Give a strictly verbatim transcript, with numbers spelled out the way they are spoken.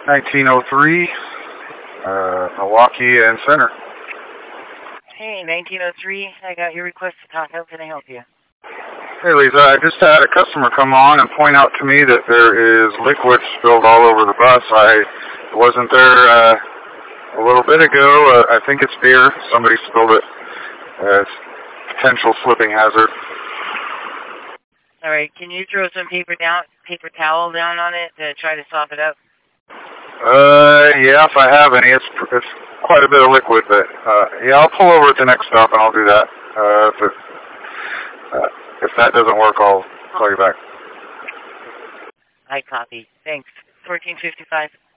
nineteen oh three, uh, Milwaukee and Center. Hey, nineteen oh three, I got your request to talk. How can I help you? Hey, Lisa, I just had a customer come on and point out to me that there is liquid spilled all over the bus. I wasn't there uh, a little bit ago. Uh, I think it's beer. Somebody spilled it. Uh, it's potential slipping hazard. All right, can you throw some paper down, paper towel down on it to try to sop it up? Uh, yeah, if I have any. It's, it's quite a bit of liquid, but uh, yeah, I'll pull over at the next stop and I'll do that. Uh, if, it, uh, if that doesn't work, I'll call you back. I copy. Thanks. fourteen fifty-five.